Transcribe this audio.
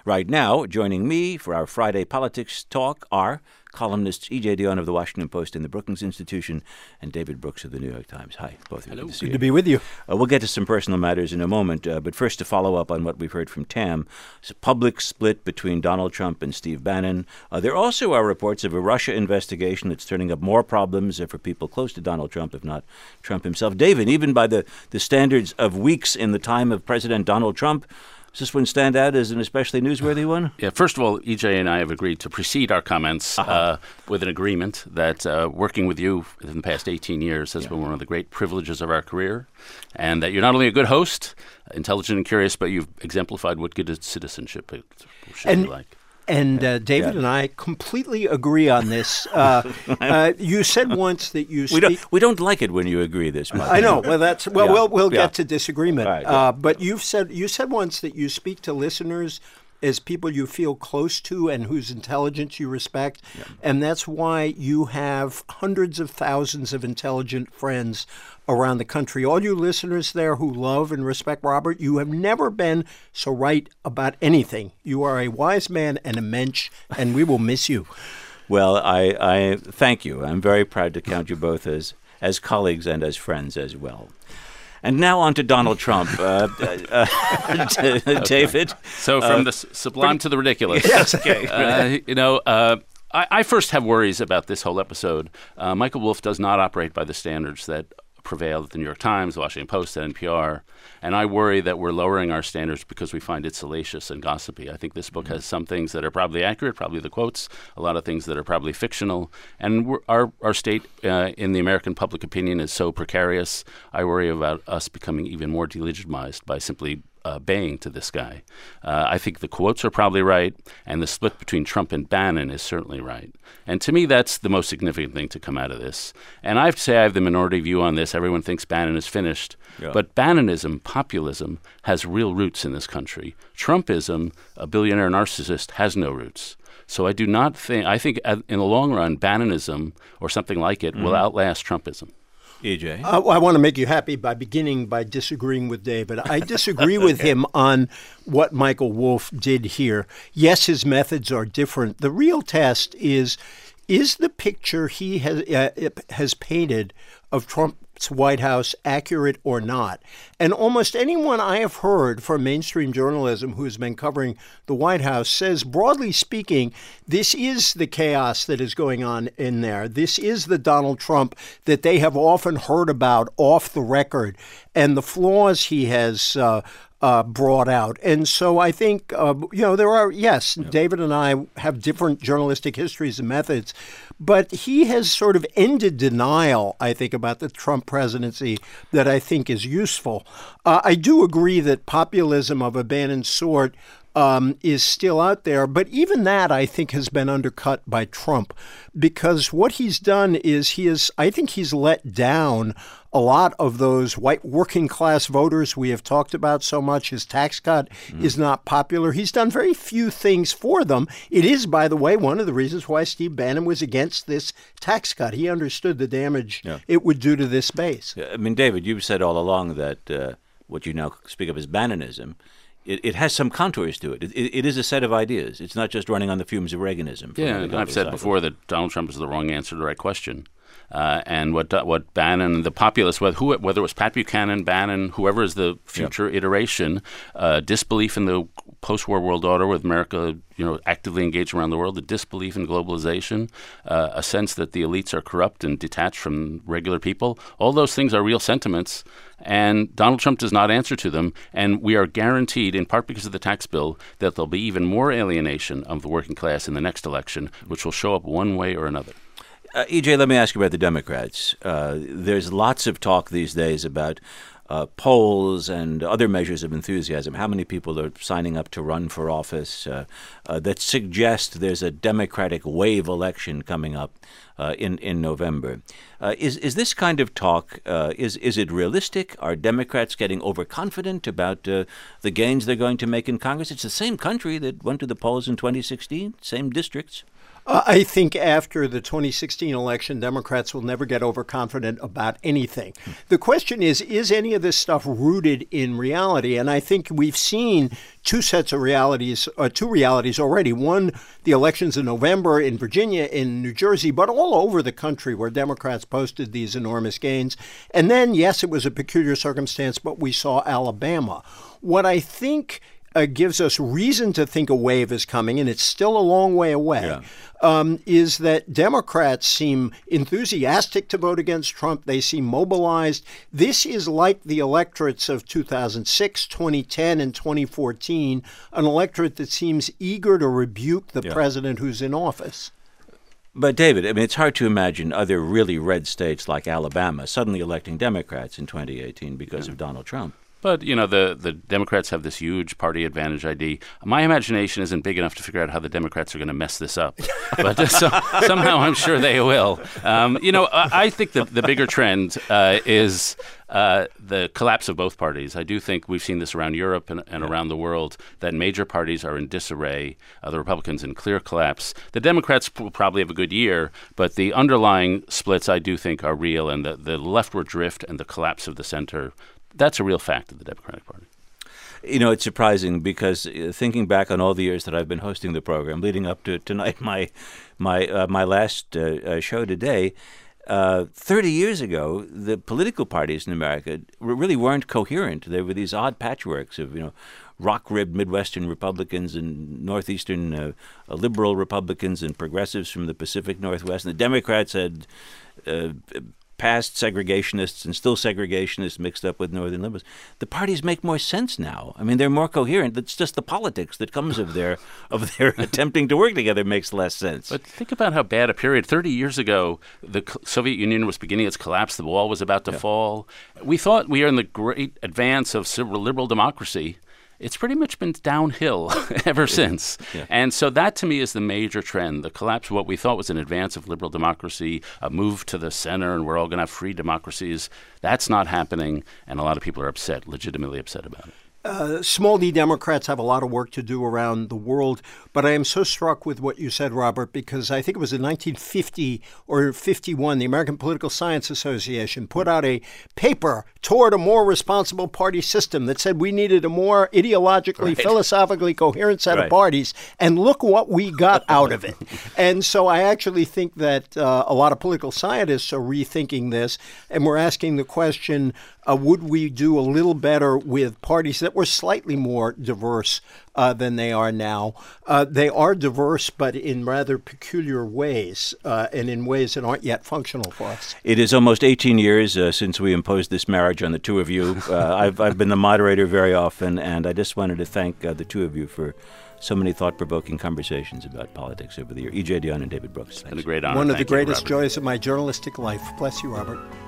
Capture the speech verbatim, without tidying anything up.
Right now, joining me for our Friday Politics Talk are columnists E J Dionne of the Washington Post and the Brookings Institution and David Brooks of the New York Times. Hi, both of you. Hello. Good to, see Good you. to be with you. Uh, we'll get to some personal matters in a moment, uh, but first to follow up on what we've heard from Tam. It's a public split between Donald Trump and Steve Bannon. Uh, there also are reports of a Russia investigation that's turning up more problems uh, for people close to Donald Trump, if not Trump himself. David, even by the, the standards of weeks in the time of President Donald Trump, does this one stand out as an especially newsworthy one? Yeah, first of all, E J and I have agreed to precede our comments uh-huh. uh, with an agreement that uh, working with you in the past eighteen years has yeah. been one of the great privileges of our career, and that you're not only a good host, intelligent and curious, but you've exemplified what good citizenship should and, be like. And uh, David yeah. and I completely agree on this. Uh, uh, you said once that you speak... We don't, we don't like it when you agree this much. I know. Well, that's well, yeah. we'll we'll yeah. get to disagreement. Right, yeah. uh, but you've said you said once that you speak to listeners as people you feel close to and whose intelligence you respect, yeah. and that's why you have hundreds of thousands of intelligent friends around the country. All you listeners there who love and respect Robert, you have never been so right about anything. You are a wise man and a mensch, and we will miss you. Well, I, I thank you. I'm very proud to count you both as as colleagues and as friends as well. And now on to Donald Trump. Uh, uh, David? So from uh, the sublime to the ridiculous. Yes, okay. Uh, you know, uh, I, I first have worries about this whole episode. Uh, Michael Wolff does not operate by the standards that prevail at the New York Times, the Washington Post, and N P R. And I worry that we're lowering our standards because we find it salacious and gossipy. I think this book mm-hmm. has some things that are probably accurate, probably the quotes, a lot of things that are probably fictional. And we're, our, our state uh, in the American public opinion is so precarious. I worry about us becoming even more delegitimized by simply Uh, baying to this guy. Uh, I think the quotes are probably right, and the split between Trump and Bannon is certainly right. And to me, that's the most significant thing to come out of this. And I have to say I have the minority view on this. Everyone thinks Bannon is finished. Yeah. But Bannonism, populism, has real roots in this country. Trumpism, a billionaire narcissist, has no roots. So I do not think, I think in the long run, Bannonism, or something like it, mm-hmm. will outlast Trumpism. E J? Uh, well, I want to make you happy by beginning by disagreeing with David. I disagree with okay. him on what Michael Wolff did here. Yes, his methods are different. The real test is, is the picture he has uh, has painted of Trump's White House accurate or not? And almost anyone I have heard from mainstream journalism who has been covering the White House says, broadly speaking, this is the chaos that is going on in there. This is the Donald Trump that they have often heard about off the record and the flaws he has uh, uh, brought out. And so I think, uh, you know, there are, yes, yep. David and I have different journalistic histories and methods, but he has sort of ended denial, I think, about the Trump presidency that I think is useful. Uh, I do agree that populism of a Bannon sort Um, is still out there. But even that, I think, has been undercut by Trump, because what he's done is he is, I think he's let down a lot of those white working class voters we have talked about so much. His tax cut mm. is not popular. He's done very few things for them. It is, by the way, one of the reasons why Steve Bannon was against this tax cut. He understood the damage yeah. it would do to this base. I mean, David, you've said all along that uh, what you now speak of as Bannonism, It, it has some contours to it. It, it. It is a set of ideas. It's not just running on the fumes of Reaganism. Yeah, and I've said before that Donald Trump is the wrong answer to the right question. Uh, and what what Bannon, the populists, whether, who, whether it was Pat Buchanan, Bannon, whoever is the future yep. iteration, uh, disbelief in the post-war world order with America, you know, actively engaged around the world, the disbelief in globalization, uh, a sense that the elites are corrupt and detached from regular people. All those things are real sentiments, and Donald Trump does not answer to them. And we are guaranteed, in part because of the tax bill, that there'll be even more alienation of the working class in the next election, which will show up one way or another. Uh, E J, let me ask you about the Democrats. Uh, there's lots of talk these days about uh, polls and other measures of enthusiasm, how many people are signing up to run for office, uh, uh, that suggest there's a Democratic wave election coming up uh, in, in November. Uh, is is this kind of talk, uh, is, is it realistic? Are Democrats getting overconfident about uh, the gains they're going to make in Congress? It's the same country that went to the polls in twenty sixteen, same districts. Uh, I think after the twenty sixteen election, Democrats will never get overconfident about anything. The question is, is any of this stuff rooted in reality? And I think we've seen two sets of realities, uh, two realities already. One, the elections in November in Virginia, in New Jersey, but all over the country where Democrats posted these enormous gains. And then, yes, it was a peculiar circumstance, but we saw Alabama. What I think Uh, gives us reason to think a wave is coming, and it's still a long way away, yeah. um, is that Democrats seem enthusiastic to vote against Trump. They seem mobilized. This is like the electorates of two thousand six, twenty ten, and twenty fourteen, an electorate that seems eager to rebuke the yeah. president who's in office. But, David, I mean, it's hard to imagine other really red states like Alabama suddenly electing Democrats in twenty eighteen because yeah. of Donald Trump. But, you know, the, the Democrats have this huge party advantage I D. My imagination isn't big enough to figure out how the Democrats are going to mess this up. But uh, so, somehow I'm sure they will. Um, you know, I, I think the, the bigger trend uh, is uh, the collapse of both parties. I do think we've seen this around Europe and, and around the world, that major parties are in disarray, uh, the Republicans in clear collapse. The Democrats will probably have a good year, but the underlying splits I do think are real, and the, the leftward drift and the collapse of the center, that's a real fact of the Democratic Party. You know, it's surprising because uh, thinking back on all the years that I've been hosting the program, leading up to tonight, my my uh, my last uh, uh, show today, uh, thirty years ago, the political parties in America really weren't coherent. They were these odd patchworks of, you know, rock-ribbed Midwestern Republicans and Northeastern uh, uh, liberal Republicans and progressives from the Pacific Northwest. And the Democrats had Uh, past segregationists and still segregationists mixed up with northern liberals. The parties make more sense now. I mean, they're more coherent. It's just the politics that comes of their of their attempting to work together makes less sense. But think about how bad a period. thirty years ago, the Soviet Union was beginning its collapse. The wall was about to yeah. fall. We thought we were in the great advance of civil liberal democracy. It's pretty much been downhill ever since. Yeah. And so that, to me, is the major trend, the collapse of what we thought was an advance of liberal democracy, a move to the center, and we're all going to have free democracies. That's not happening, and a lot of people are upset, legitimately upset about it. Uh, small d Democrats have a lot of work to do around the world, but I am so struck with what you said, Robert, because I think it was in nineteen fifty or fifty-one, the American Political Science Association put out a paper toward a more responsible party system that said we needed a more ideologically, right. philosophically coherent set right. of parties, and look what we got out of it. And so I actually think that uh, a lot of political scientists are rethinking this, and we're asking the question, uh, would we do a little better with parties that were slightly more diverse uh, than they are now? Uh, they are diverse, but in rather peculiar ways, uh, and in ways that aren't yet functional for us. It is almost eighteen years uh, since we imposed this marriage on the two of you. Uh, I've, I've been the moderator very often, and I just wanted to thank uh, the two of you for so many thought-provoking conversations about politics over the year. E J Dionne and David Brooks. It's been a great honor. One of Thank the greatest you, joys of my journalistic life. Bless you, Robert.